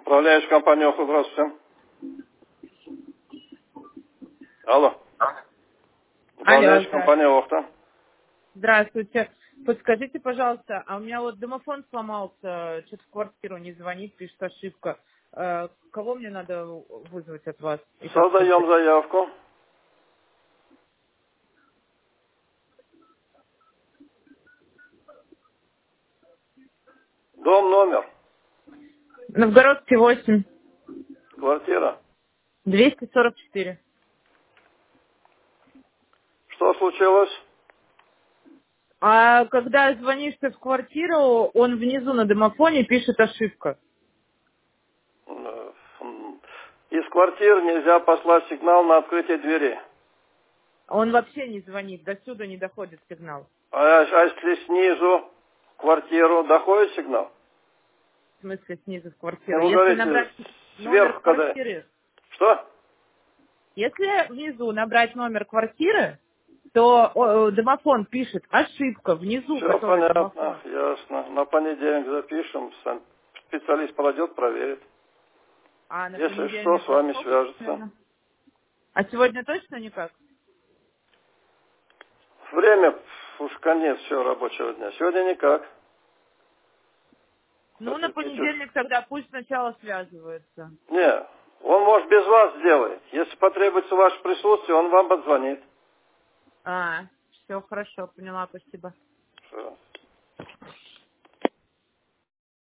Управляющая компания «Охта», здравствуйте. Алло. Управляющая компания «Охта». Здравствуйте. Подскажите, пожалуйста, а у меня вот домофон сломался, что-то в квартиру не звонит, пишет ошибка. Кого мне надо вызвать от вас? Создаем заявку. Дом, номер. Новгородский 8, Квартира. 244. Что случилось? А когда звонишь ты в квартиру, он внизу на домофоне пишет ошибка. Из квартиры нельзя послать сигнал на открытие двери. Он вообще не звонит, до сюда не доходит сигнал. А если снизу в квартиру доходит сигнал? В смысле снизу в квартиру? Ну, вы Если говорите, набрать номер сверху, когда... квартиры, Что? если внизу набрать номер квартиры, то домофон пишет ошибка внизу, Все который понятно, домофон. ясно. На понедельник запишем, специалист пройдет, проверит. А на Если что, понедельник с во вами сколько свяжется. примерно? А сегодня точно никак? Время, уж конец все рабочего дня. Сегодня никак. Ну, на Хотите, ничего. понедельник тогда пусть сначала связывается. Не, он может без вас сделать. Если потребуется ваше присутствие, он вам позвонит. Все хорошо, поняла, спасибо. Все.